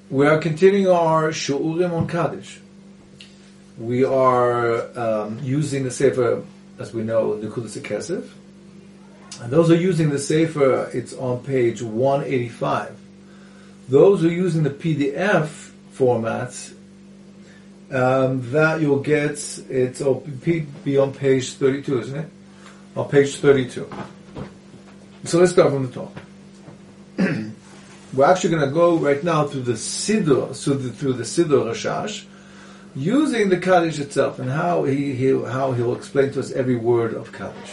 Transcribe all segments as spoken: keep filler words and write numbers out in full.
We are continuing our Shu'urim on Kaddish. We are um, using the Sefer, as we know, Nekudas HaKesef. And those who are using the Sefer, it's on page one eighty-five. Those who are using the P D F format, um, that you'll get, it's will be on page thirty-two, isn't it? On page thirty-two. So let's start from the top. We're actually going to go right now through the Siddur, through the, through the Siddur Rashash, using the Kaddish itself, and how he, he how he will explain to us every word of Kaddish.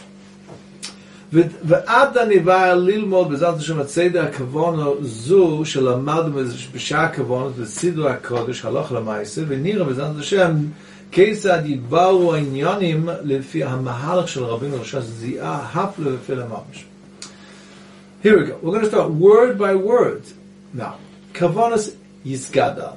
ועד הניבא ללמוד בעזרת השם את סדר הכוונו זו שלמדנו בשעה הכוונות בסידור הקודש הלוך למעשה ונראה בעזרת השם כיצד יתבהרו העניינים לפי המהלך של רבינו רש"ש זיעה הפלא ופלא ממש. Here we go. We're going to start word by word. Now, כוונות יסגדל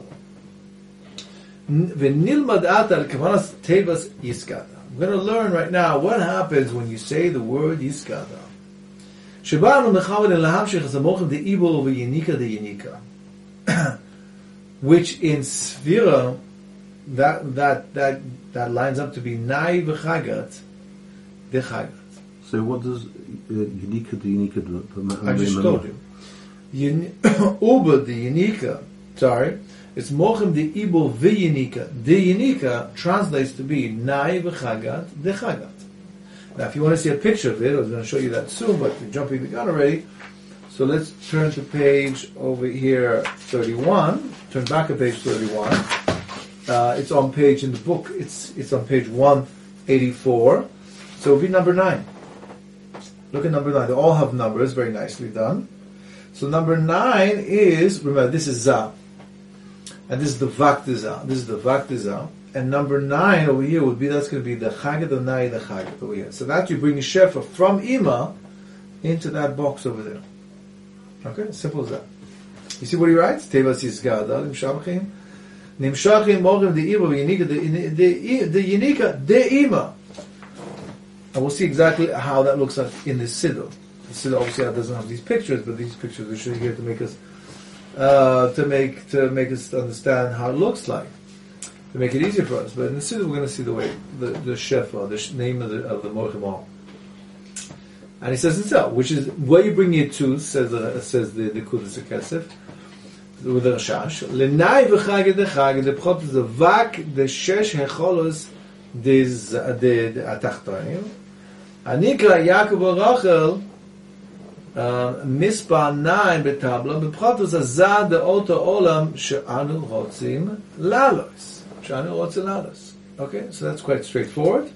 ונלמד עתה על כוונות תיבס יסגדל. We're going to learn right now what happens when you say the word Yiskada. Sheba'anu mechaved en lahamshich zamochem de ibol v'yinika de yinika, which in Sfira that that that that lines up to be nai v'chagat de chagat. So what does uh, yinika de yinika do? I just told you. Uba de yinika. Sorry. It's mochem de ibol v'yinika. De yinika translates to be nai v'chagat de chagat. Now, if you want to see a picture of it, I was going to show you that soon, but you're jumping the gun already. So let's turn to page over here, thirty-one. Turn back to page thirty-one. Uh, it's on page in the book. It's it's on page one eighty-four. So it'll be number nine. Look at number nine. They all have numbers. Very nicely done. So number nine is, remember, this is Za. And this is the Vaktiza. This is the Vaktiza. And number nine over here would be, that's going to be the Chagat of Nai, the Chagat over here. So that you bring a Shefa from Ima into that box over there. Okay? Simple as that. You see what he writes? Tevas Yisgada, Nimshachim. Nimshachim Morim de Ima, the Yinika de Ima. And we'll see exactly how that looks like in the Siddur. The Siddur obviously doesn't have these pictures, but these pictures are showing here to make us Uh, to make to make us understand how it looks like, to make it easier for us. But in the Siddur, we're going to see the way the the shefa, the sh- name of the of the Morchim. And he says itself, which is where you bring it to. Says the says the the Nekudas HaKesef with the Rashash. Lenai v'chaged dechaged the pchot the vak the shesh hecholos des the atachtonim. Anikra Yaakov Rachel. מספר nine בטבלה, בפרט זה זד אותו עולם שאנו רוצים לעלות. שאנו רוצים לעלות. Okay, so that's quite straightforward.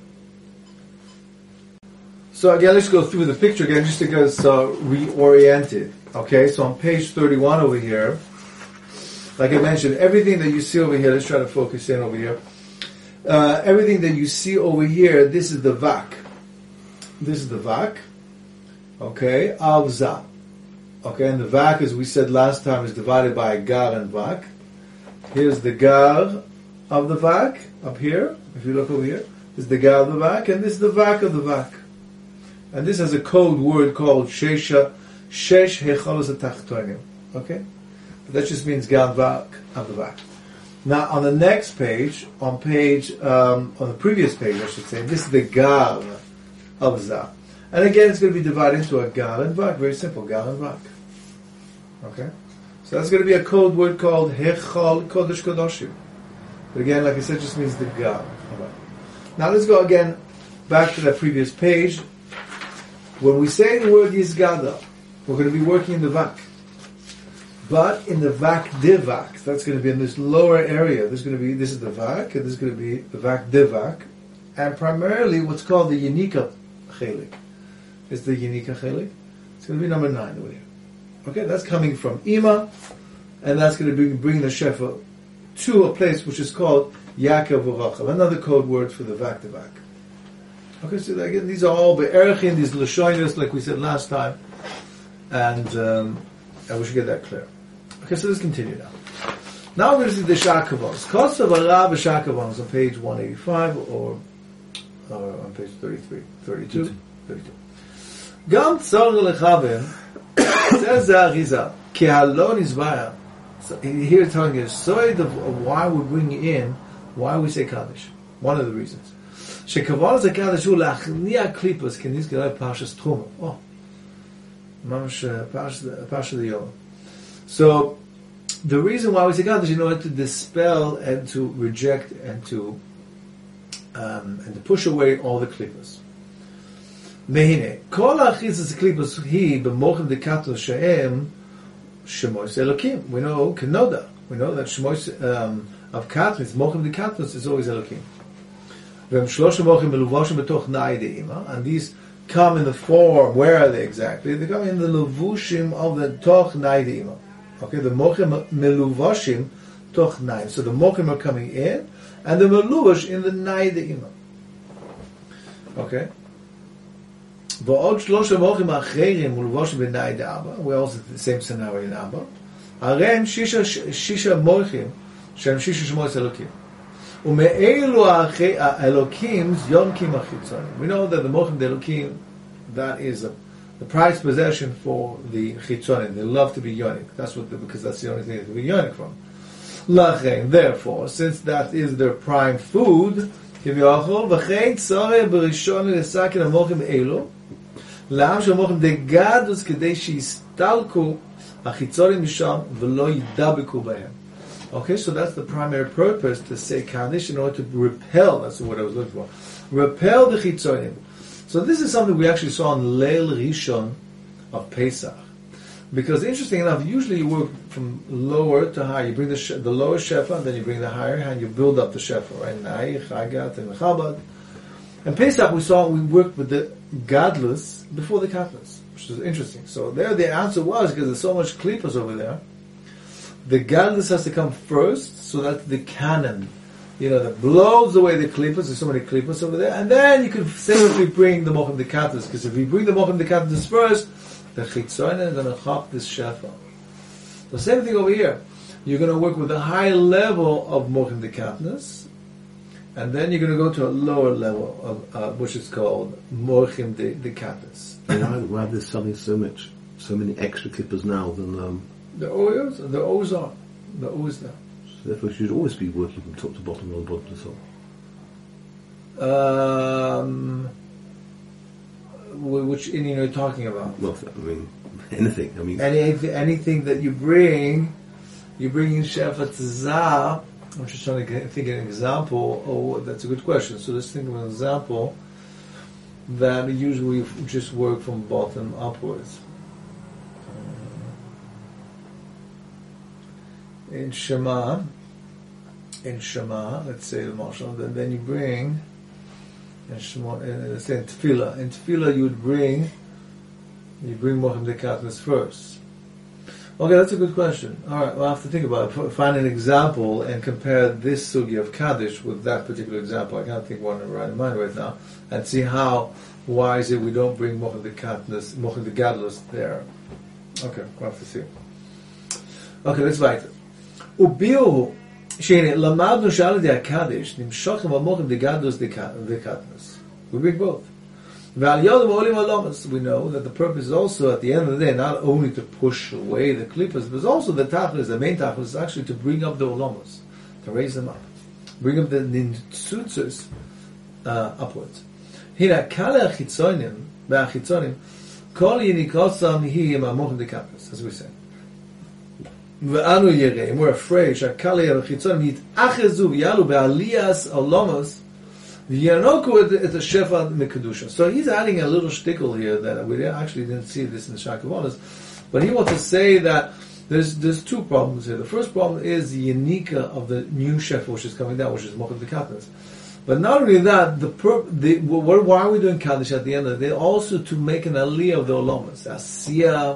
So again, let's go through the picture again just to get us uh, reoriented. Okay, so on page thirty-one over here, like I mentioned, everything that you see over here, let's try to focus in over here. Uh, everything that you see over here, this is the vak. This is the vak. Okay, Av Za. Okay, and the Vak, as we said last time, is divided by Gar and Vak. Here's the Gar of the Vak, up here. If you look over here, this is the Gar of the Vak, and this is the Vak of the Vak. And this has a code word called Shesha, Shesh Hecholos HaTachtonim. Okay? But that just means Gar and Vak of the Vak. Now, on the next page, on page, um, on the previous page, I should say, this is the Gar of Za. And again, it's going to be divided into a Gal and Vak. Very simple, Gal and Vak. Okay? So that's going to be a code word called Hechal Kodesh Kodoshim. But again, like I said, it just means the Gal. Right. Now let's go again back to that previous page. When we say the word Yisgada, we're going to be working in the Vak. But in the Vak Divak, that's going to be in this lower area. There's going to be, this is the Vak, and this is going to be the Vak Divak. And primarily what's called the Yinika Chelik. Is the Yinika Chelik. It's going to be number nine over here. Okay, that's coming from Ima, and that's going to be bring the Shefa to a place which is called Yaakov Rachel, another code word for the Vak to Vak. Okay, so again, these are all Be'erchin, these Lashonis, like we said last time, and um, and we should get that clear. Okay, so let's continue now. Now we're going to see the Shakavos. Kosav Ara B'Shakavos on page one eighty-five, or, or on page thirty-three, thirty-two, thirty-two. Gam tzor lechavim says the Arizal ki halon izvaya So here it's telling us so of why we bring in, why we say Kaddish. One of the reasons. Shekavalas HaKaddish hu lachniya klipas kenizkei Parshas Truma. Oh, mamash Parsha the Yom. So the reason why we say Kaddish in order to dispel and to reject and to um, and to push away all the klipas. Mehine kol achitzas klipas hi b'mochim dekatos she'em Shemos Elokim. We know Kenoda. We know that Shemos um, of Katnis, Mochim de Katnis is always Elokim. And these come in the form, where are they exactly? They come in the Levushim of the Toch Naidima. Okay, the Mochim Meluvashim Toch Naid. So the Mochim are coming in, and the Meluvash in the Naidima. Okay? We also the same scenario in Abba. Harem shisha shisha mochim shem shisha shmos elokim. Ume'elu elokim yonkim achitzonim. We know that the mochim the elokim, that is a, the prized possession for the chitzonim. They love to be yonik. That's what the, because that's the only thing to be yonik from. Lachem. Therefore, since that is their prime food, kivyochol v'chein tzoreh b'rishon l'sakin amochim elu. לעם שמוכם דגדוס כדי שיסתלקו החיצונים משם ולא ידבקו בהם. Okay, so that's the primary purpose to say Kaddish in order to repel, that's what I was looking for, repel the chitzonim. So this is something we actually saw on Leil Rishon of Pesach. Because interesting enough, usually you work from lower to higher. You bring the, sh- the lower shefa, and then you bring the higher hand, you build up the shefa, right? Nai, Chagat, and Chabad. And Pesach we saw, we worked with the Gadlus before the Katlas, which is interesting. So there the answer was, because there's so much klipas over there, the Gadlus has to come first, so that the cannon, you know, that blows away the klipas, there's so many klipas over there, and then you can safely bring the Mochim de Katlas, because if you bring the Mochim de Katlas first, the Chitzonen is going to chop this shefa. The same thing over here. You're going to work with a high level of Mochim de Katlas, and then you're going to go to a lower level of uh, which is called Mochim de, de Katlas. Why, why are there selling so much, so many extra clippers now than um, the always, the always are, the always there. So therefore, you should always be working from top to bottom, or bottom to top. Um, which Indian are you talking about? Well, I mean, anything. I mean, Any, anything that you bring, you bring in Shefa Tzah. I'm just trying to think of an example. Oh, that's a good question. So let's think of an example that usually just work from bottom upwards. In Shema, in Shema, let's say the Marshal, then, then you bring, in Shema, in, let's say in Tefillah, in Tefillah you would bring, you bring Mochim de Katlas first. Okay, that's a good question. All right, we'll have to think about it. Find an example and compare this sugi of Kaddish with that particular example. I can't think one right in mind right now, and see how, why is it we don't bring Mochim de Katlas, Mochim de Gadlus there. Okay, we'll have to see. Okay, let's weiter. Ubiu, שהנה, למדנו שעל ידי הקדש נמשכים המוחים דגדלוס דקטנוס. We bring both. ועל ידם עולים הלומס. We know that the purpose is also, at the end of the day, not only to push away the klipas, but also the tachlis, the main tachlis, is actually to bring up the olomos, to raise them up. Bring up the nintzutzos uh, upwards. הנה, קל החיצונים, והחיצונים, כל יניקוסם היא עם המוחים דקטנוס, as we say. ואנו יראים, we're afraid שהקלי החיצונים יתאחזו ויעלו בעליית הלומוס וינוקו את השפע מקדושה. So he's adding a little shtickle here that we actually didn't see this in the Shakavonis, but he wants to say that there's there's two problems here. The first problem is the Yanika of the new shefa which is coming down, which is Mochim de Katnas. But not only that, the, pur- the what, why are we doing Kaddish at the end of the day? Also to make an aliyah of the Olomas, Asiyah,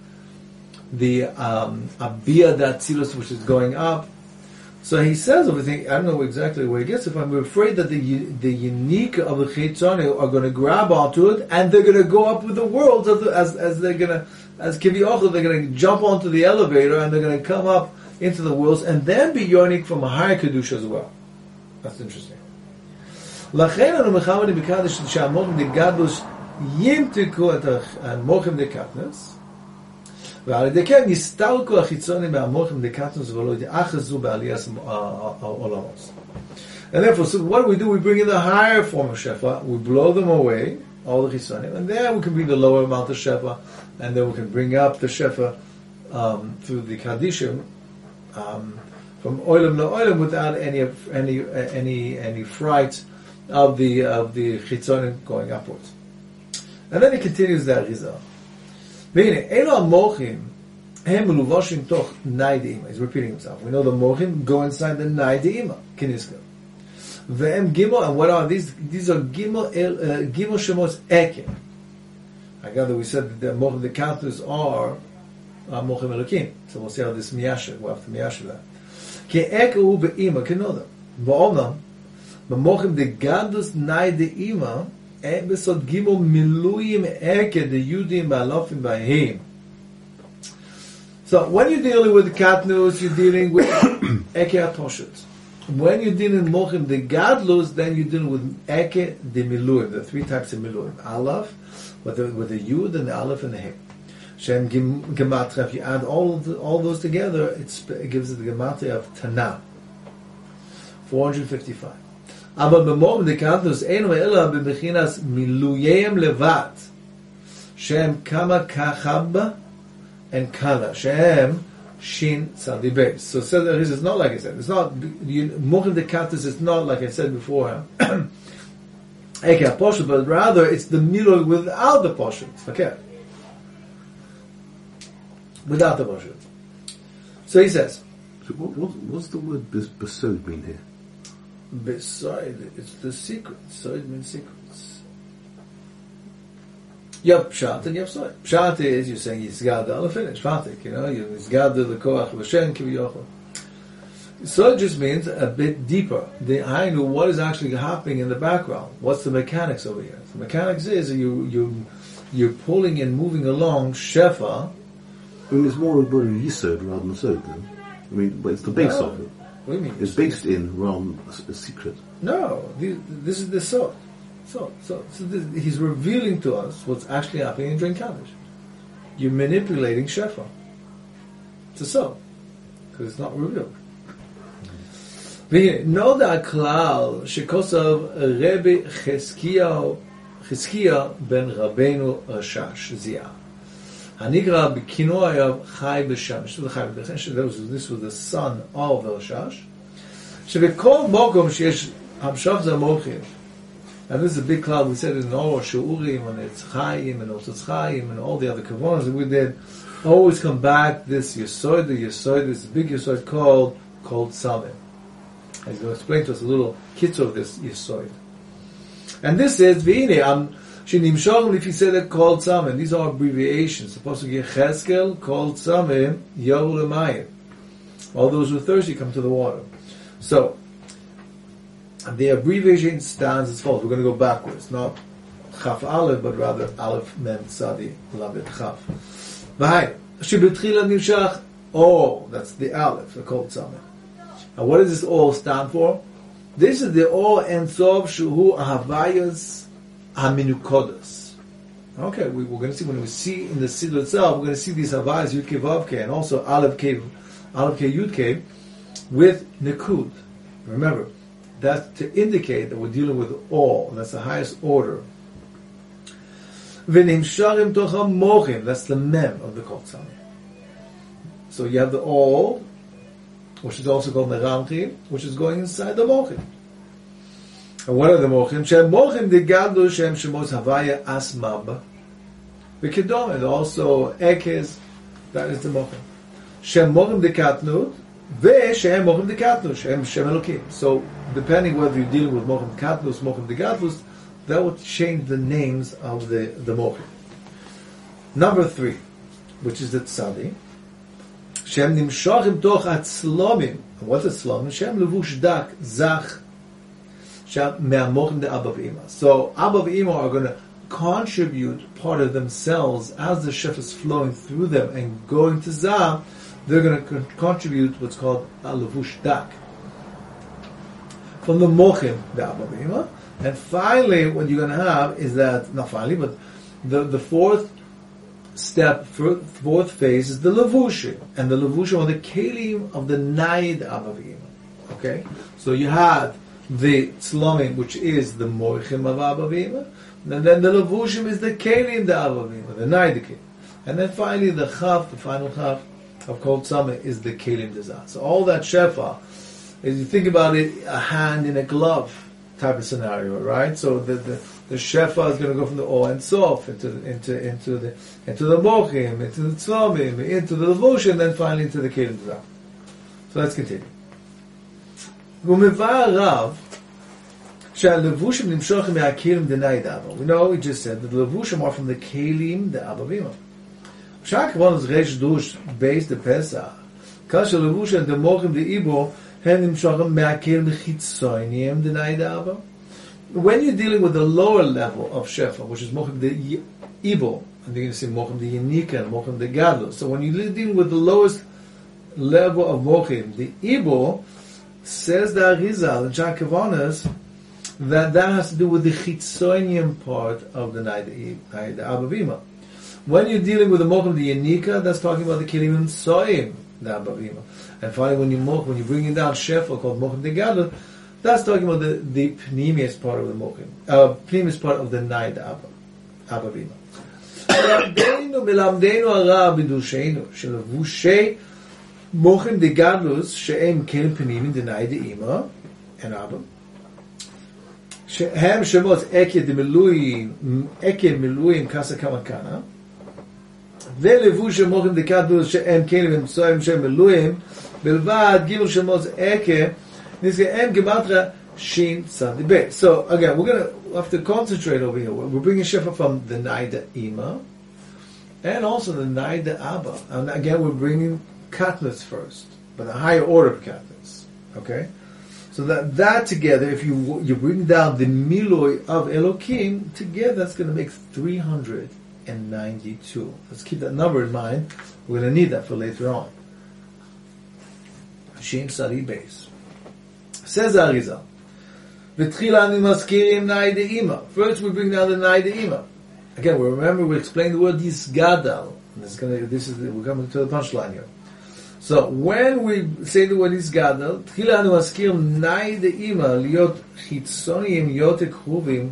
the um, Abiyah Datzilus, which is going up. So he says everything. I don't know exactly where he gets it from. We're afraid that the the unique of the Chitzoni are going to grab onto it, and they're going to go up with the world as as, as they're going to as Kiviyachol, they're going to jump onto the elevator and they're going to come up into the worlds and then be yonik from a higher kedusha as well. That's interesting. Lachen anu mechavedim b'kadish she'amochim degadlus yimtiku et mochim dekatnas. ועל ידי כן נסתלקו החיצונים מהמוחים דקטנוס ולא יתאחזו בעליית העולמות. And therefore, so what do we do? We bring in the higher form of Shefa, we blow them away, all the Chisonim, and then we can bring the lower amount of Shefa, and then we can bring up the Shefa um, through the Kadishim, um, from Oilam to Oilam without any any any any fright of the of the Chisonim going upwards. And then he continues that Rizal. He's repeating himself. We know the Mochim go inside the Nai De'ima, Kiniska. Ve'em Gimel, and what are these? These are Gimel, uh, Gimel Shemos Eke. I gather we said that the Mochim, the counters are uh, Mochim Elokim. So we'll see how this Miyasha, we'll have to Miyasha that. Ke Eke u Be'ima, Kenoda. Ba'omnam, Ba'mochim de Gadus Nai De'ima, En Besod Gimel Miluyim Eke de Yudim Ba'alofim Ba'him. So when you're dealing with Katnus, you're dealing with Eke HaPoshut. When you're dealing with Mochim the Gadlus, then you're dealing with Eke the Miluim, the three types of Miluim. Aleph, with the, with the Yud and the Aleph and the He. Shem Gematria, if you add all the, all those together, it's, it gives it the Gematria of Tana. four hundred fifty-five. Aber b'mochim the Gadlus, Einu Ela b'mechinas Miluyim Levat, Shem Kama Kachabba, and Kala, Shem, Shin, Tzadi Beis. So said that it's not like I said. It's not, Mochim the Katas is not like I said before, Eke HaPoshut, but rather it's the Miloi without the Poshut. Okay. Without the Poshut. So he says. So what, what, what's the word Besod mean here? Beside, it's the secret. So it means secrets. You have Pshat and you have Soy. Pshat is you're saying Yisgad al finish, Fatik, you know, you Yisgad the Koach of Hashem Kiviyochel. Soy just means a bit deeper. The I know what is actually happening in the background. What's the mechanics over here? The mechanics is you you you're pulling and moving along Shefa. I mean, it's more about a Yisod rather than Sod, then. I mean, but it's the base No. of it. What do you mean? It's based in rather than a, a secret. No, this, this is the Soy. So, so, so this, he's revealing to us what's actually happening during Kaddish. You're manipulating Shefa. It's a so, because it's not revealed. Know that Klal Shekosav Rebbe Cheskia Cheskia ben Rabbeinu Rashash Ziyah. Hanigra b'kinoyav Chai b'Shemesh. This was the son of Rashash. Shebekol Mokom sheyesh Hamshav Zamochim. And this is a big cloud. We said it in all our Shu'urim and it's Chaim and also Chaim and all the other Kavonas that we did. Always come back this Yesod, the Yesod, this big Yesod called called Samim. He's going to explain to us a little kitzur of this Yesod. And this is V'ine Am Shinim Shogim. If you say that called Samim, these are abbreviations. Supposed to get Cheskel called Samim Yahu L'Mayim. All those who are thirsty come to the water. So. The abbreviation stands as follows. We're going to go backwards, not Chaf Aleph, but rather Aleph Mem Tzadi Lamed Chaf. V'hai Shebetchila Nimshach. Oh, that's the Aleph, the Kol Tzameh. And what does this all stand for? This is the all Entzov Shuhu Ahavayas Haminukodas. Okay, we, we're going to see when we see in the Siddur itself, we're going to see these Havayas Yud Ke Vav Ke and also Aleph Ke Aleph Ke Yud Ke with Nikud. Remember. That's to indicate that we're dealing with all. That's the highest order. V'nimsharim tocha mochim. That's the mem of the Kol Tzameh. So you have the all, which is also called meramchim, which is going inside the mochim. And what are the mochim? Shem mochim de gadol shem shemos havaya asmab. V'kedom, and also ekes. That is the mochim. Shem mochim de katnut. Ve'shem mochim de katnus. Shem shem elokim. So depending whether you're dealing with mochim de katnus, mochim de gadlus, that would change the names of the the mochim. Number three, which is the tzadi. Shem nimshachim toch atzlomim. What's a tzlomim? Shem levush dak zach. Shem me'amochim de abba v'ima. So abba v'ima are going to contribute part of themselves as the shef is flowing through them and going to zah. They're going to con- contribute what's called a levush dak from the mochim the abba v'ima. And finally, what you're going to have is that not finally, but the the fourth step, fourth phase, is the levushim, and the levushim are the kelim of the naid abavim. Okay, so you had the tzlomim, which is the moichim of abavim, and then the levushim is the kelim the abavim, the naid kelim, and then finally the chaf, the final chaf of kol tzameh is the kelim dezah. So all that shefa, as you think about it, a hand in a glove type of scenario, right? So the the, the shefa is going to go from the O and Sof into into into the into the mochim, into the tzlomim, into the levushim, and then finally into the kelim dezah. So let's continue. ומבאר רב שהלבושים נמשוך מהכלים דנאי דאבא. We know, we just said that the levushim are from the kelim the abavima. שהכוון is ריש דוש בייס דה פסח. כאשר לבושים דמוכים דאיבו הם נמשכים מהכלים דחיצוניים דנאי דאבא. When you're dealing with the lower level of shefa, which is mochim de ibo, and they're going to say mochim de yenika and mochim de gadlo. So when you're dealing with the lowest level of mochim, the ibo, says the Arizal, the Jacavanas, that that has to do with the chitzonium part of the Naida Abavima. When you're dealing with the Mochim the Yanika, that's talking about the Kilim Soim the Abavima. And finally, when you when you bring down Shefa called Mochim the Gadol, that's talking about the the Pneumius part of the Mochim, uh, Pneumius part of the Naida Abavima. Melamdeinu melamdeinu ara b'dusheinu shelavushei Mochim de gadlus she'em kelim penimin denai de ima and abba she'em shemot eke de meluim eke meluim kasa kamakana ve'levush mochim de gadlus she'em kelim soim she'em meluim belvad gimel shemot eke nisge'em gematra shin tzadibet. So again, we're going to have to concentrate over here. We're bringing shefa from the naida ima and also the naida abba, and again we're bringing katnus first, but a higher order of katnus. Okay, so that that together, if you you bring down the miloi of Elokim together, that's going to make three hundred and ninety-two. Let's keep that number in mind. We're going to need that for later on. Shem Sari base says Arizal. V'tchila anu maskirim naide ima. First, we bring down the naide ima. Again, we remember we explained the word yisgadal. This is going to, this is we're coming to the punchline here. So when we say the word yisgadal, tchila anu maskirim naide ima liot chitzoniyim yotek chuvim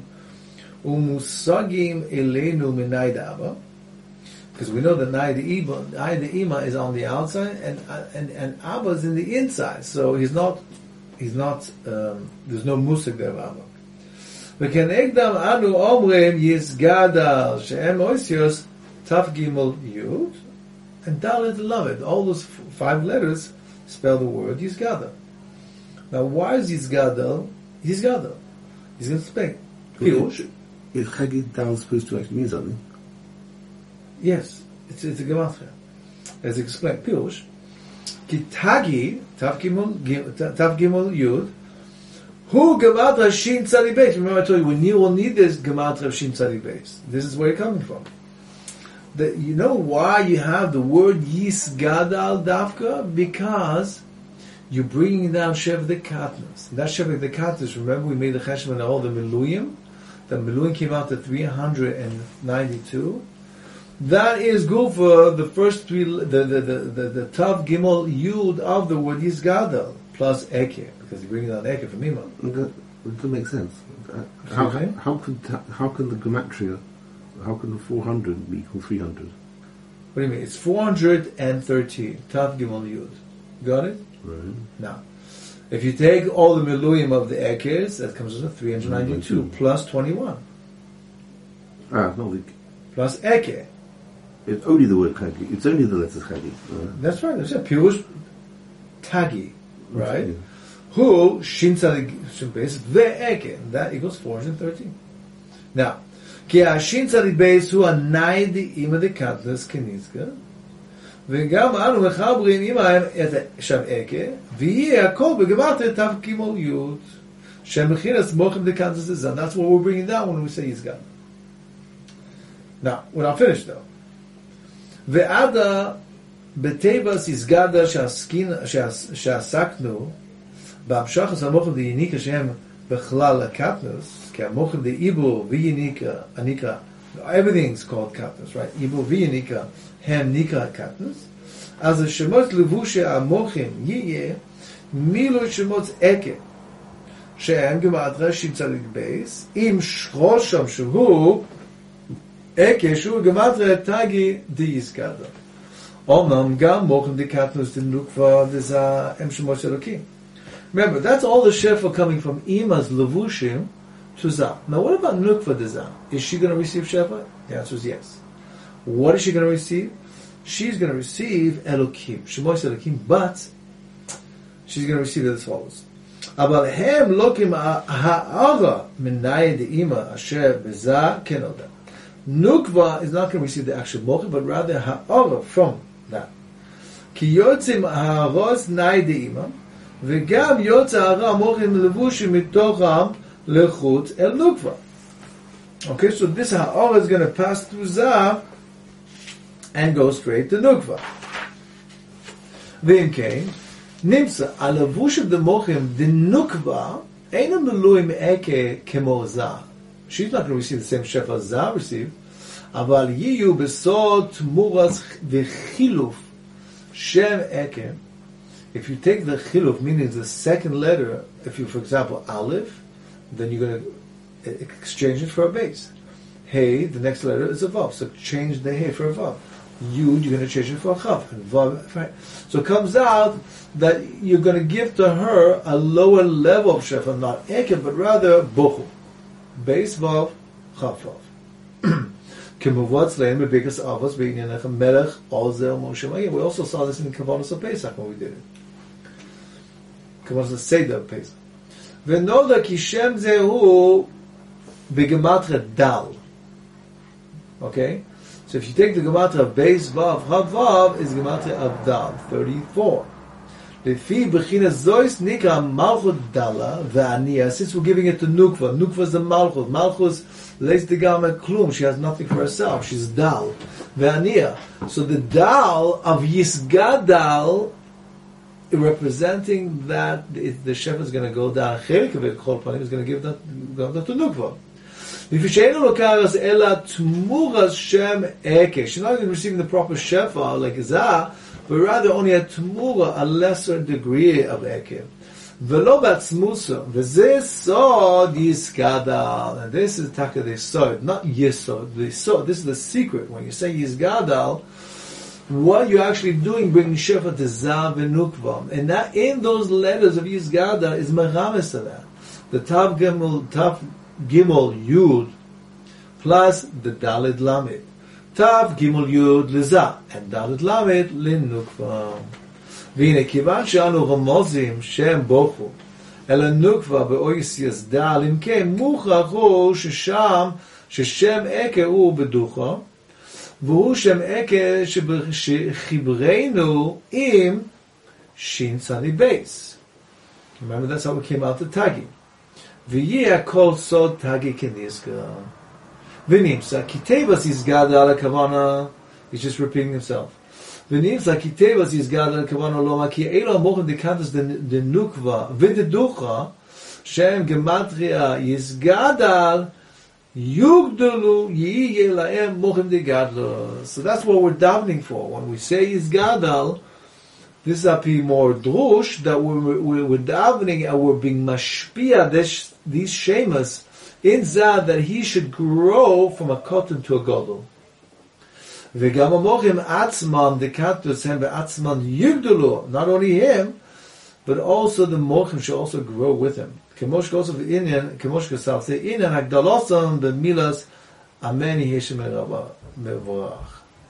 umusagim elenu minaide abba. Because we know that naide ima, naide ima is on the outside and and and abba is in the inside. So he's not. He's not, um, there's no musik there of Abba. V'kenegdam anu omrem yizgadal she'em oisios taf gimel yud and dalet lamed. All those f- five letters spell the word yizgadal. Now why is yizgadal? Yizgadal. He's going to explain. Pirush. Is Chagid Dal supposed to actually mean something? Yes, it's, it's a gematria. As explained, Pirush. Ki tagi tav gimel tav gimel yud hu gematra shin tzadi beis. Remember I told you when you will need this gematra of shin tzadi beis. This is where you're coming from. That you know why you have the word yisgadal dafka, because you're bringing down shev the katnus. That shev the katnus. Remember we made the cheshbon and all the miluyim. The miluyim came out to three hundred and ninety-two. That is good for the first three, the the the the, the tav gimel yud of the word yisgadal plus eke, because you're bringing down eke from ima. That doesn't make sense. Uh, how, how, how can how can the gematria, how can the four hundred be equal three hundred? What do you mean? It's four hundred and thirteen tav gimel yud. Got it? Right. Now, if you take all the miluyim of the ekes, that comes to three hundred ninety-two mm-hmm. plus twenty-one. Ah, no, the, plus eke. It's only the word Chagi. It's only the letters Chagi. Right? That's right. That's right. Pirush Tagi, right? Yeah. Who shin tzadik beis ve'eke. That equals four hundred thirteen. Now, ki shin tzadik beis hu anai di ima de katlas kenizka, v'gam anu mechabrin imahem et shav eke, v'yeh hakol begematria tav gimel yud shem mechinas mochim de katlas zan. That's what we're bringing down when we say Yizgad. Now, we're not finished though. ועדה בטבעס יסגדה שעסקנו בהמשך המוחם דיניקה שהם בכלל הקטנוס, כי המוחם דאיבו ויניקה הנקרא Everything's called katnus, right? Ibo v'yinika, hem nika katnus. As a shemot levushe amochim yiyeh, milo shemot eke. She'em gematria shin tzadik beis, im shrosham shehu, eke shehu gematria tagi di yizgada. Omnam gam mochim di katnus di nukva deza em shemot elokim. Remember, that's all the shefa coming from Ima's levushim to Zah. Now, what about Nukva de Zah? Is she going to receive shefa? The answer is yes. What is she going to receive? She's going to receive Elokim, Shemos Elokim, but she's going to receive it as follows. Abal hem lokim ha'ara minay de Ima asher bezah kenoda. Nukva is not going to receive the actual mochim, but rather ha'ara from that. Ki yotzim ha'aros nay de Ima, וגם יוצא הרע מוחים לבושים מתוכם לחוץ אל נוקבה. Okay, so this ha'ara is going to pass through Zah and go straight to Nukva. ואם כן, נמצא, הלבוש of the מוחים, the Nukva, אינו מלוי מאקה כמו Zah. She's not going to receive the same shefa Zah received, אבל יהיו בסוד תמורס וחילוף שם אקה. If you take the chiluf, meaning the second letter, if you, for example, aleph, then you're going to exchange it for a base. Hey, the next letter is a vav, so change the hey for a vav. Yud, you're going to change it for a chav, and vav. Right? So it comes out that you're going to give to her a lower level of shefa, not ekev, but rather bochu, base vav, chav vav. We also saw this in Kavanos of Pesach when we did it. Kavanos of Seder of Pesach. V'noda ki shem zehu b'gematria dal. Okay? So if you take the gematria of Beis Vav, Chav Vav is gematria of Dal, thirty-four. Lefi b'china zois nikra malchut dala v'aniya. Since we're giving it to Nukva, Nukva is the malchut. Malchus lays the garment klum. She has nothing for herself. She's dal v'aniya. So the dal of Yisgadal, representing that it, the shefa is going to go down. Chelik of it, Chol Panim, is going to give that, give that to Nukva. She's not even receiving the proper shefa like Zah, but rather only a tmura, a lesser degree of ekev. V'lo batzmusa, v'zeh sod yisgadal, and this is taka de sod, not yisod, the sod. This is the secret. When you say yisgadal, what you're actually doing, bringing shefa to Zah v'nukva, and that in those letters of yisgadal is merames of that. The tav gimel, tav gimel yud, plus the dalid lamed. Tav gimel yud lezah, and dalet lamed linukva. V'ine kivan she'anu ramozim shem bochu el nukva be'ois yazdal imke muchachu shesham sheshem eke u beducha v'hu shem eke shechibreinu im shin tzani beis. Remember, that's how we came out to Tagi. V'yeh kol sod Tagi kenizga. V'nimsa, kitevas yizgada ala kavana, he's just repeating himself. V'nimsa, kitevas yizgada ala kavana loma, ki elo amochim dekantas de nukva, v'deducha, shem gematria yizgada, yugdulu, yiye laem mochim de gadlo. So that's what we're davening for. When we say yizgadal, this is api more drush, that we're, we're, we're davening and we're being mashpia, this, these shemas, in Zah, that he should grow from a cotton to a gadol. V'gam amochim atzman dekatus hem be'atzman yugdulu. Not only him, but also the mochim should also grow with him. Kemosh goes of inyan, kemosh kesal say inyan hagdalosam b'milas amen yeshem mevorach.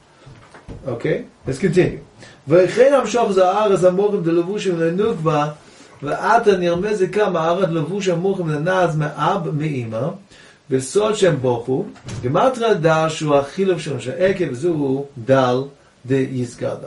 Okay, let's continue. V'chein amshoch za'aras amochim delevushim le'nukva. ועתה נרמז כמה ערד לבוש המוחם לנעז מאב מאמא בסוד שם בוכו גמטרה דל שהוא החילוב שלו שעקב זהו דל די יסגדה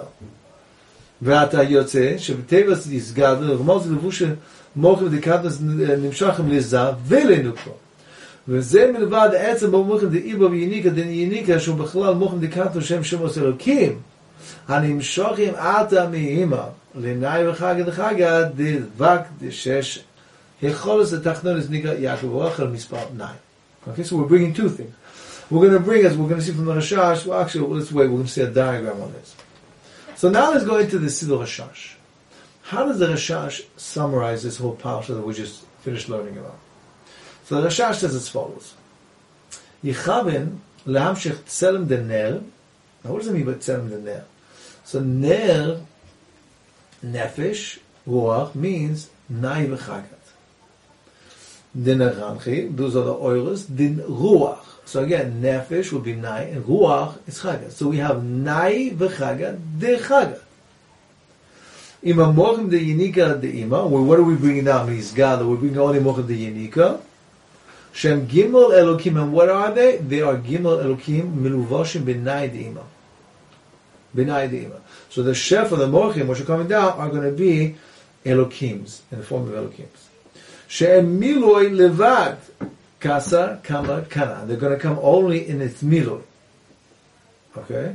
ועתה יוצא שבטבס יסגדה רמוז לבוש מוחם דקטנס נמשכם לזה ולנוקו וזה מלבד עצם במוחם דאיבו ויניקה דיניקה שהוא בכלל מוחם דקטנס שם שמוס אלוקים הנמשכים עתה מאמא לנאי וחגד חגד דבק דשש יכולת התחתון is nigga Yaakov Rachel מספר nine. Okay, so we're bringing two things. We're going to bring, as we're going to see from the Rashash, well actually, let's wait, we're going to see a diagram on this. So now let's go into the Siddur Rashash. How does the Rashash summarize this whole parsha that we just finished learning about? So the Rashash says as follows. Yichavin lehamshich tselem de ner. Now what does it mean by tselem de ner? So ner, nefesh, ruach, means nai v'chagat. Din ranchi, those are the oilers. Din ruach. So again, nefesh will be nai, and ruach is chagat. So we have nai v'chagat de chagat. Ima mochim de yinika de ima. Well, what are we bringing now? Mizgad. We're bringing only mochim de yinika. Shem gimel elokim, and what are they? They are gimel elokim miluvoshim b'nai de ima. B'nai de ima. So the chef of the mochim, which are coming down, are going to be elokims in the form of elokims. She'em miloi levad kasa kama kana. They're going to come only in its miloi. Okay.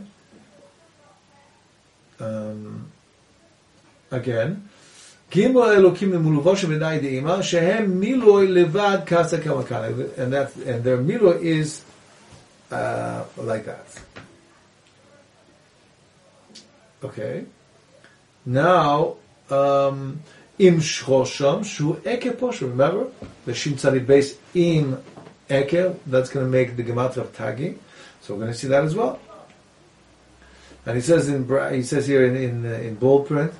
Um, again, Gimel Elokim Muluvoshem B'nai De'ima Shehem Miloi Levad Kasa Kama Kana, and that and their miloi is uh, like that. Okay. Now, um, Im Shrosham Shu Eke Poshem. Remember the Shin Tzadi base Im Eke. That's going to make the Gematria of Tagi. So we're going to see that as well. And he says in he says here in in, uh, in bold print.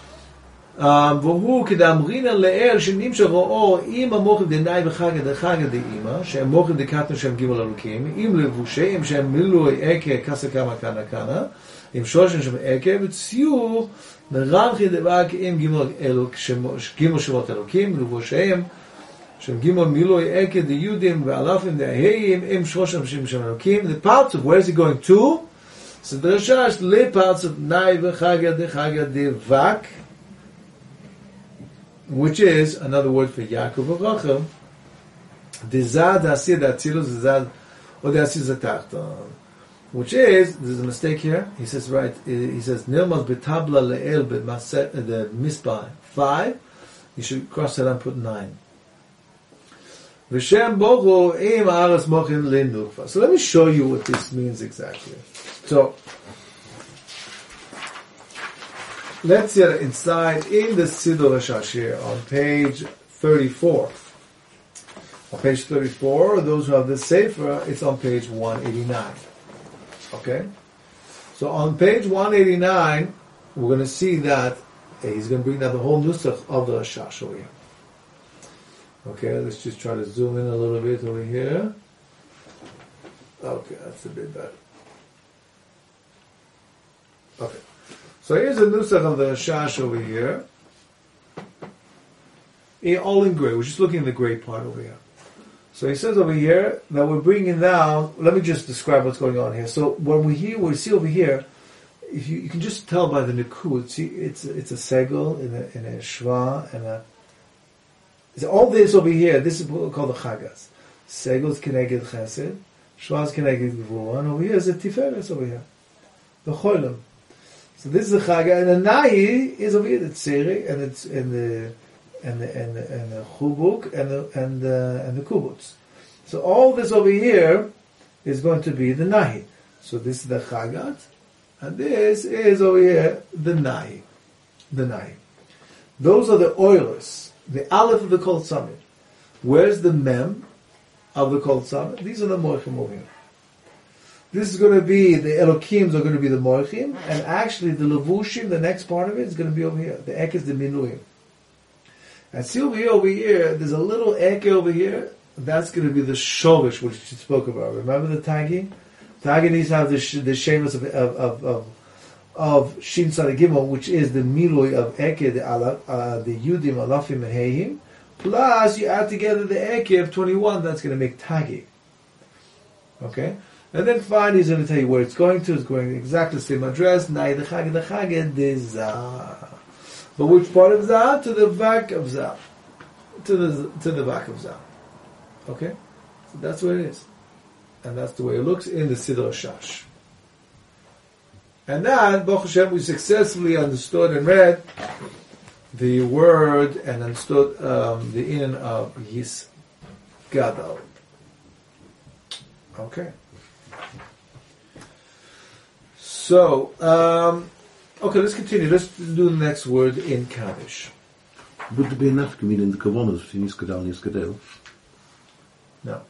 והוא כדאמרינא לאל שנמשך רואו אם המוחם דנאי וחגא דחגא דאימא שהם מוחם דקטנו שהם גימל אלוקים אם לבושיהם שהם מילוי אקה כסה כמה כנה כנה עם שושן שהם אקה וציור מרמחי דבק אם גימל אלוק גימל שמות אלוקים לבושיהם שהם גימל מילוי אקה דיודים ואלפים דהיים עם שושן שהם שם אלוקים. The parts of where is he going to? So the Rashash le parts of נאי וחגא דחגא דבק, which is another word for Yaakov or Rachel. Dezad asir datzilus dezad or asir zatachton, which is, there's a mistake here. He says right. He says nilmas betabla le'el b'maset the misbah five. You should cross it and put nine. V'shem bochu im aras mochin le'nukva. So let me show you what this means exactly. So let's see it inside in the Siddur Rashash here on page thirty-four. On page thirty-four, those who have the Sefer, it's on page one eighty-nine. Okay? So on page one eighty-nine, we're going to see that uh, he's going to bring down the whole nusach of the Rashash over here. Okay, let's just try to zoom in a little bit over here. Okay, that's a bit better. Okay. So here's the nusach of the Rashash over here. All in gray. We're just looking at the gray part over here. So he says over here that we're bringing down. Let me just describe what's going on here. So when we hear, we see over here, if you, you can just tell by the nikud. See, it's it's a segel in a in a shva and a. So all this over here. This is what we call the chagas. Segel is keneged chesed, shva is keneged gvura, and over here is a tiferes over here, the cholim. So this is the chaga, and the nai is over here the tzeri, and it's in the and the and the, and the chubuk and the and the and the kubutz. So all this over here is going to be the nahi. So this is the chagat, and this is over here the nahi, the nahi. Those are the oilers, the aleph of the kol samid. Where's the mem of the kol samid? These are the moichim over here. This is going to be, the Elokims are going to be the Moichim, and actually the Levushim, the next part of it, is going to be over here. The Ek is the Minuyim. And see over here, over here, there's a little Ek over here, that's going to be the Shovish, which you spoke about. Remember the Tagi? Tagi needs to have the, the Shemus of, of, of, of, of Shin Tzad Gimel, which is the Milui of Eke, the, uh, the Yudim, Alafim, and Heim. Plus, you add together the Eke of twenty-one, that's going to make Tagi. Okay? And then finally he's going to tell you where it's going to. It's going exactly the same address. Nai the chag the chag de za. But which part of za? To the back of za. To the to the back of za. Okay? So that's where it is. And that's the way it looks in the Siddur Rashash. And then, Baruch Hashem, we successfully understood and read the word and understood um, the in of Yis Gadol. Okay. So, um, okay, let's continue. Let's do the next word in Kaddish. Would there be enough communion in the Kavanas between Yiskadal and Yiskadel? No.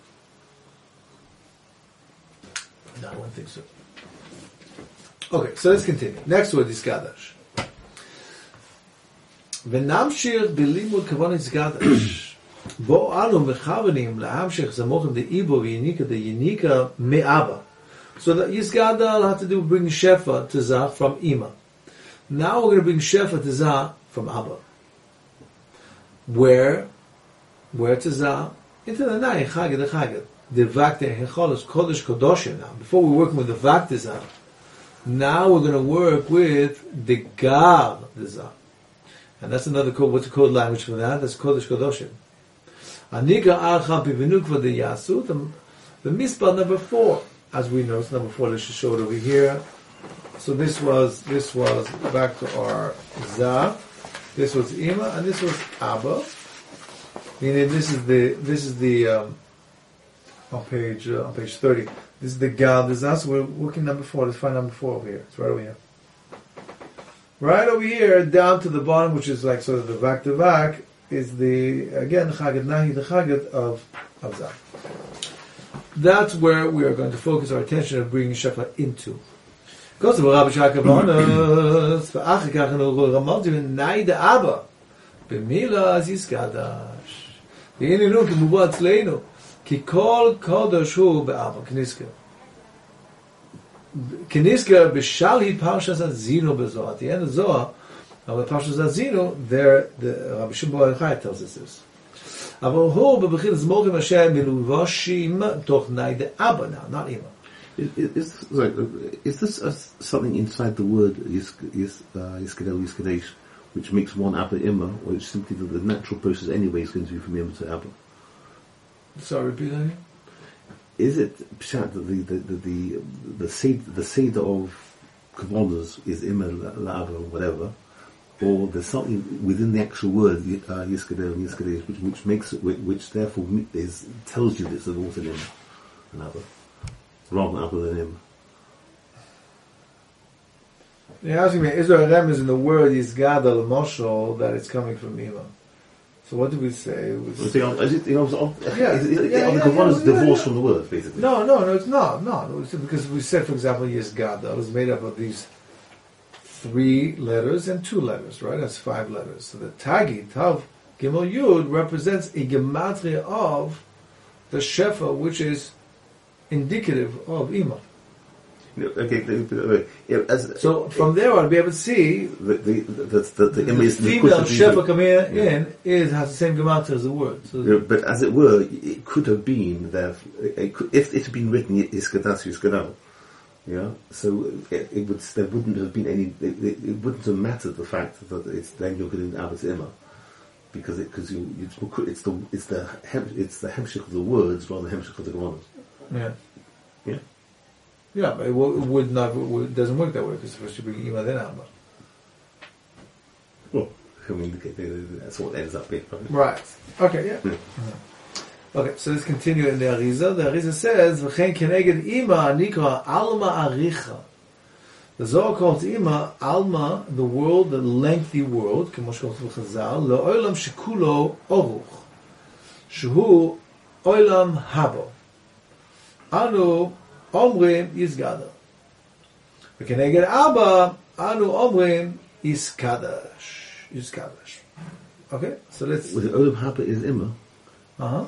No, I don't think so. Okay, so let's continue. Next word is Kaddish. ונמשיך בלימוד כוונת קדש בו אנו מכוונים להמשיך זמוכם דאיבו ויניקה דיניקה מאבא. So that Yisgadal had to do bring Shefa to Zah from Ima. Now we're going to bring Shefa to Zah from Abba. Where? Where to Zah? Into the Nai, Chagad, the Chagad. The Vakte Hecholos Kodesh Kodosha now. Before we're working with the Vakte Zah, now we're going to work with the Gav the Zah. And that's another code. What's the code language for that? That's Kodesh Kodoshim. Anika Archam Pivinukva the Yasu, the Mispah number four. As we know, it's number four. Let's just show it over here. So this was this was back to our Zah. This was Ima, and this was Abba. Meaning this is the this is the um, on page uh, on page thirty. This is the Gal. This is we're working number four. Let's find number four over here. It's right over here. Right over here, down to the bottom, which is like sort of the Vak to Vak, is the again Chagad Nahi, the Chagad of of Zah. That's where we are going to focus our attention of bringing Shefa into. Because of Rabbi Shakabonos, for Achikach and Ramaldi and Naida Abba, Bemila Zizkadash. The Ininu Kimubat Sleno, Kikol Kodash Hu Be'abba, Kniska. Kniska B'Shalhi Parshas Azino Bezoah. At the end of Zohar, of the Parshas Azino, there, the Rabbi Shimon Bar Yochai tells us this. אבל הוא בבחינת זמורים אשר מלובשים תוך נאי אבא now, not Ima. Is, is, sorry, is this a, something inside the word Yiskadel Yiskadesh which makes one Abba Ima, or it's simply that the natural process anyway is going to be from Ima to Abba? Sorry, repeat that again? Is it pshat that the the the the, the seder the seder of Kavonas is Ima La'ava or whatever? Or there's something within the actual word uh, Yiskadel and Yiskadesh which, which makes it, which, which therefore is tells you that it's an also Im and Abba, rather than Abba than Im. You're asking me, is there a remez in the word Yisgadal Moshel that it's coming from Ima? So what did we say? It was, is it, you know, yeah, is it, yeah, are the yeah, Kavonas yeah, divorced yeah. from the word, basically? No, no, no, it's not. No, it's because we said, for example, Yisgadal is made up of these three letters and two letters, right? That's five letters. So the Tagi, Tav, Gimel Yud represents a gematria of the Shefa, which is indicative of Ima. Okay, the, yeah, as, so from there I'll be able to see the the the, the, the, the, the is female Shefa coming in, yeah. in is has the same gematria as the word. So yeah, but as it were, it could have been there. It could, if it had been written Iskadas Yiskadal. Yeah, so it, it would there wouldn't have been any. It, it, it wouldn't have mattered the fact that it's then you're getting Abbas Ima, because it because you it's, it's the it's the it's the hemshich of the words rather than the hemshich of the Gemaras. Yeah, yeah, yeah. But it, w- it would not. It doesn't work that way because first you bring Ima then Abba. Well, I mean, that's what ends up being. Right. Okay. Yeah. yeah. Mm-hmm. Okay, so let's continue in the Arizah. The Arizah says, "V'chein keneged ima nikra alma aricha." The Zohar calls ima alma, the world, the lengthy world, כמו שכתוב בחז"ל, לעולם שכולו ארוך, שהוא עולם הבא. אנו אומרים יסגדר. וכנגד אבא, אנו אומרים יסקדש. יסקדש. Okay, so let's... Well, the Olam Haba is Ima. Uh-huh.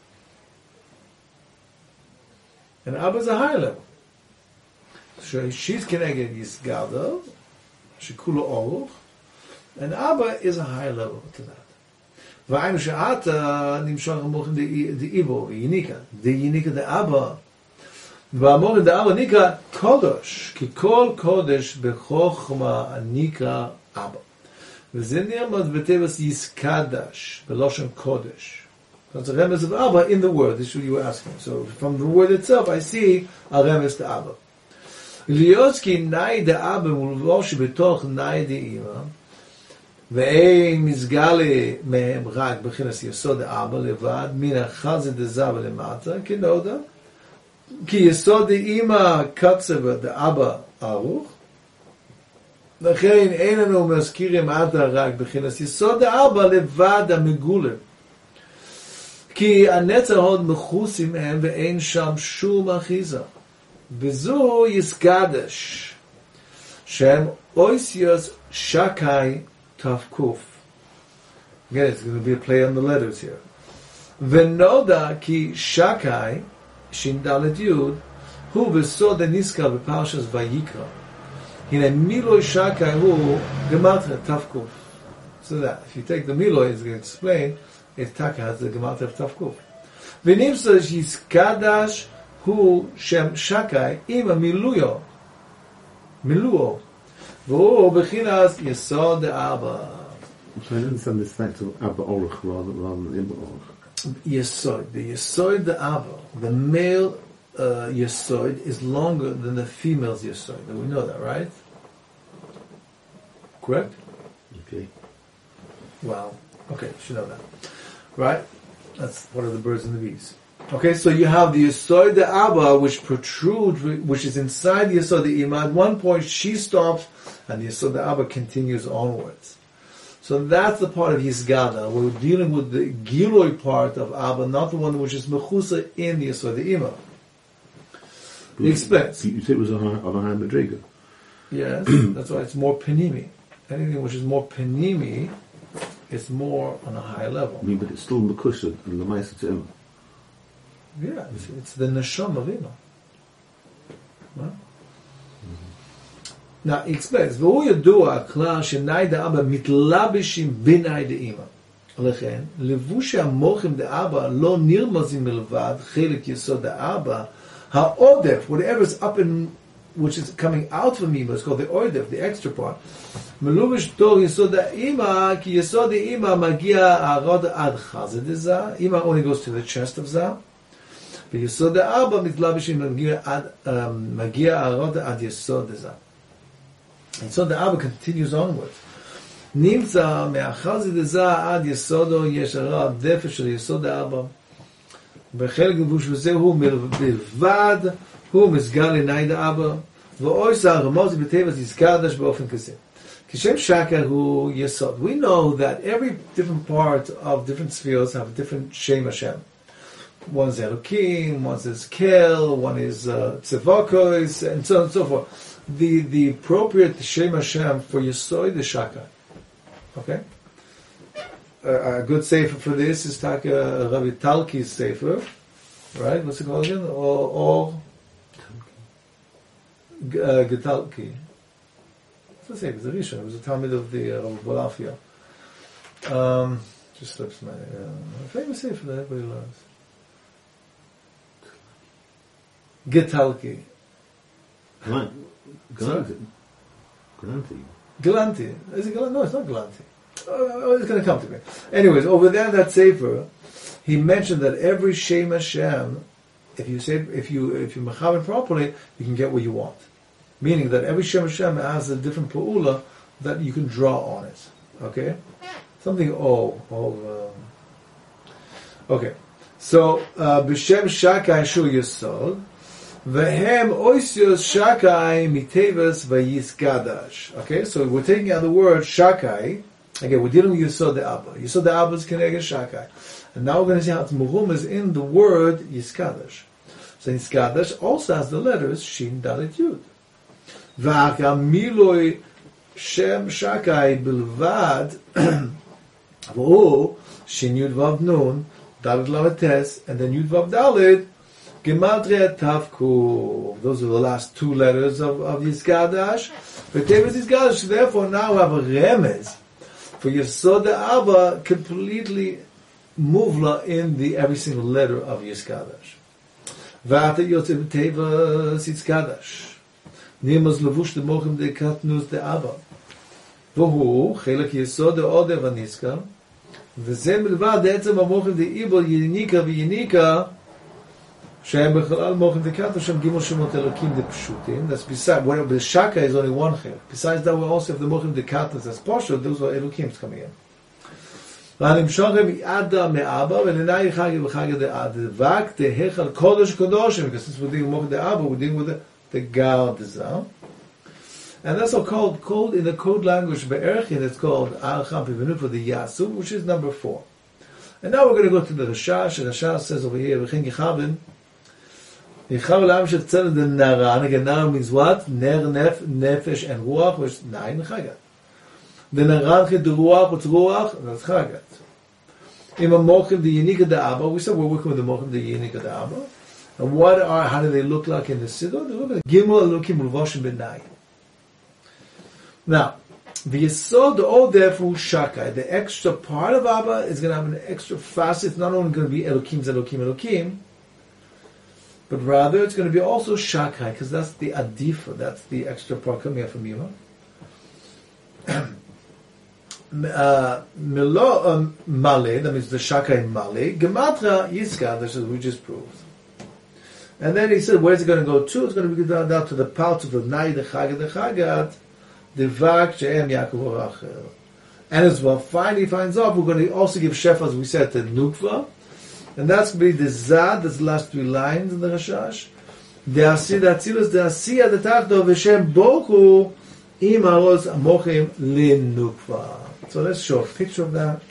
And Abba is a higher level. So she's connected Yisgada, Shekula Oluch, and Abba is a higher level to that. V'ayim she'ata nimshach amochim de Ibo, Yinika, de Yinika de Abba. V'amochim de Abba nika Kodosh, ki kol Kodesh bechochma nika Abba. V'zeh nirmad b'tevas Yiskadash, b'loshem Kodesh. That's a remez of Abba in the word. This is what you were asking. So from the word itself, I see a remez to Abba. Liotski nai de Abba mulvoshi betoch nai de Ima ve'ein mizgali mehem rak b'chinas yesod de Abba levad min achazid de Zava lemata kinoda ki yesod de Ima katzeva de Abba ערוך. לכן אין לנו מזכירים עדה רק בחינס יסוד האבא לבד המגולה. כי הנצר עוד מחוסים הם ואין שם שום אחיזה. וזו יסקדש. שהם אויסיוס שקאי תפקוף. Again, it's going to be a play on the letters here. ונודע כי שקאי, שינדלת יוד, הוא בסוד הנזכר בפרשס ויקרא. הנה מילוי שקאי הוא גמטריה תפקוף. So that, if you take the miloi, it's going to explain, it taka has the gematria of tafkuf. ונמצא שיסקדש הוא שם שקאי עם המילויו. מילואו. והוא בחינס יסוד האבא. So I don't understand this fact of Abba Orach rather, rather than Ibba Orach. Yesod. The Yesod, the Abba, the male uh, Yesod is longer than the female's Yesod. We know that, right? Correct? Okay. Wow. Okay, you should know that. Right? That's one of the birds and the bees. Okay, so you have the Yesod, the Abba, which protrudes, which is inside the Yesod, the Ima. At one point, she stops, and the Yesod, the Abba continues onwards. So that's the part of Yisgada. We're dealing with the Giloi part of Abba, not the one which is Mechusa in the Yesod, the Ima. He explains. You said it was a high, of a high Madriga. Yes, that's why it's more Panimi. Anything which is more Panimi is more on a higher level. I mean, but it's still Mekusha and the Maisa to Ima. Yeah, it's, it's the Neshama of Ima. Right? Now, he explains, והוא ידוע כלל שנאי דאבא מתלבשים בנאי דאמא. לכן, לבושי המוחים דאבא לא נרמזים מלבד חלק יסוד דאבא, העודף, whatever's up in, which is coming out from אמא, it's called the עודף, the extra part, מלובש תור יסוד האמא, כי יסוד האמא מגיע הרוד עד חזד דזה, אמא only goes to the chest of זה, ויסוד האבא מתלבשים מגיע, עד, um, מגיע הרוד עד יסוד דזה. And so the Abba continues onwards. נמצא מאחר זה דזה עד יסודו יש הרע דפש של יסוד האבא. בחלק לבוש וזה הוא בלבד, הוא מסגר לעיני דאבא, ואוי שר רמוז בטבע זיזקדש באופן כזה. כשם שקר הוא יסוד. We know that every different part of different spheres have a different Shem Hashem. One is Elokim, one is Kel, one is uh, Tzevokos, and so on and so forth. The the appropriate Shem Hashem for Yesod is Shaka. Okay? Uh, a good sefer for this is Taka Rabbi Talki's sefer. Right? What's it called again? Or, or uh, Getalki. What's the sefer? It's a Rishon. It was a Talmud of the uh, of Balafia. Um, just slips my uh, famous sefer that everybody loves. Getalki. Right. Galanti. Galanti. Galanti. Is it Galanti? No, it's not Galanti. Oh, it's going to come to me. Anyways, over there in that sefer, he mentioned that every Shem Hashem, if you say, if you if you mechaber properly, you can get what you want. Meaning that every Shem Hashem has a different pa'ula that you can draw on it. Okay, something O. O um, okay, so b'shem Shakai Shu Yesod. Vehem oisios shakai mitevas vayisgadash. Okay, so we're taking out the word shakai. Again, we're dealing with Yesod the Abba. Yesod the Abba is connected shakai. And now we're going to see how it's muhum is in the word yiskadash. So yiskadash also has the letters shin dalet yud. V'aka miloi shem shakai bilvad v'hu shin yud vav nun dalet lametes and then yud vav dalet Gematria Tavku. Those are the last two letters of, of Yizgadash. But Tevis Yizgadash, therefore now have a remez for Yesod Abba completely muvla in the every single letter of Yizgadash. Vata Yotzim Tevis Yizgadash. Nimos Levush de Mochim de Katnus de Abba. Vohu, Chelak Yesod de Ode Vaniska. V'zem Bilvad Etzem Mochim de Ibol Yinika V'yinika. שהם בכלל מוחים דקת השם גימל שמות אלוקים דפשוטים. That's beside, when the Shaka is only one chel. Besides that, we also have the mochim dekatas as partial, those are elokims coming in. והנמשוכם יעדה מאבא, ולנאי חגי וחגי דאדבק, דהיכל קודש קודשים, because since we're dealing with mochim דאבא, we're dealing with the, the gar dezah. And that's all called, called in the code language, Be'erchin, it's called Al-Cham Pivenu for the Yasu, which is number four. And now we're going to go to the Rashash, and Rashash says over here, V'chin Yichavin, Yichavin Lam Shetzel the Naran, again, Naran means what? Ner, Nef, Nefesh, and Ruach, which is nine, Chagat. The Naran Chid Ruach, what's Ruach? That's Chagat. In a Mochim, the Yenika de Abba, we said we're working with the Mochim, the Yenika de Abba. And what are, how do they look like in the Siddur? They look like Gimel, Elokim, Revoshim, Benayim. Now, the Yesod, the old therefore Shakai, the extra part of Abba is going to have an extra facet. It's not only going to be Elokim's Elokim, Elokim, but rather it's going to be also Shakai, because that's the Adifa, that's the extra part coming out from Yima. Uh, Milo um, Male, that means the Shakai Male, Gematra Yiska, this is we just proved. And then he said, where's it going to go to? It's going to be down, down to the pouch of the Nai, the Chagat, the Chagat, the Vak, She'em, Yaakov, Rachel. And as well, finally finds off, we're going to also give Shefa, as we said, to Nukva. And that's going to be the Zad, that's the last three lines in the Rashash. The Asiyah, the Atzilus, the Asiyah, the Tachto, V'Shem, Boku, Im Aroz, Amochim, Lin Nukva. So let's show a picture of that.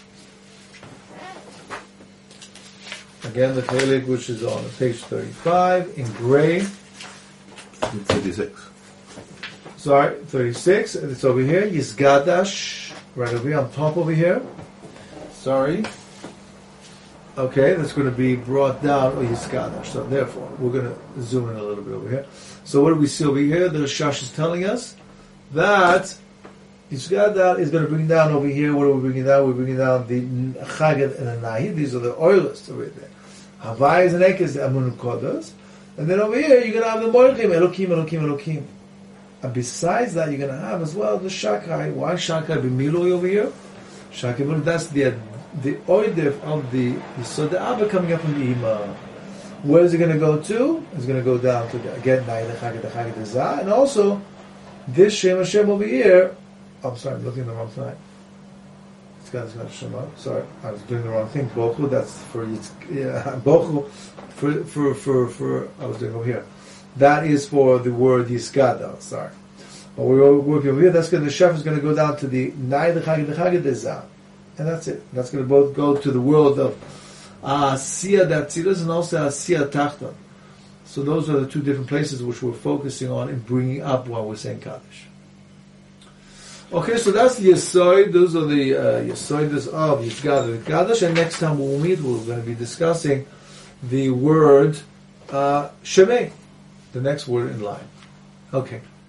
Again, the Chelik, which is on page thirty-five, in gray. thirty-six. Sorry, thirty-six. It's over here. Yisgadash, right over here, on top over here. Sorry. Okay, that's going to be brought down, or Yisgadash. So therefore, we're going to zoom in a little bit over here. So what do we see over here? The Rashash is telling us that Yisgadash is going to bring down over here. What are we bringing down? We're bringing down the Chagat and the Nahi. These are the oilists over there. Havayas and Ekes, the Amun Kodas. And then over here, you're going to have the Moilchim, Elokim, Elokim, Elokim. And besides that, you're going to have as well the Shakai. Why Shakai B'miloi over here? Shakai, that's the the oidef of the so the Abba coming up from the Ima. Where is it going to go to? It's going to go down to the, again, Nai, the Chagat, the Chagat, the Zah. And also, this Shem Hashem over here, I'm sorry, I'm looking at the wrong side. It's got it's got Shema. Sorry, I was doing the wrong thing. Bochu, that's for yeah, Bochu, for for for for. I was doing over here. That is for the word Yiskada. Sorry, but we're working over here. That's going. The chef is going to go down to the Nai, the Chagid, the Chagid, the Zah, and that's it. That's going to both go to the world of Asiyah Datzilus and also Asiyah Tachton. So those are the two different places which we're focusing on and bringing up while we're saying Kaddish. Okay, so that's the Yesoid. Those are the uh, Yesoidas of Yisgad Kaddish. And next time we'll meet, we're going to be discussing the word uh, Shemay, the next word in line. Okay.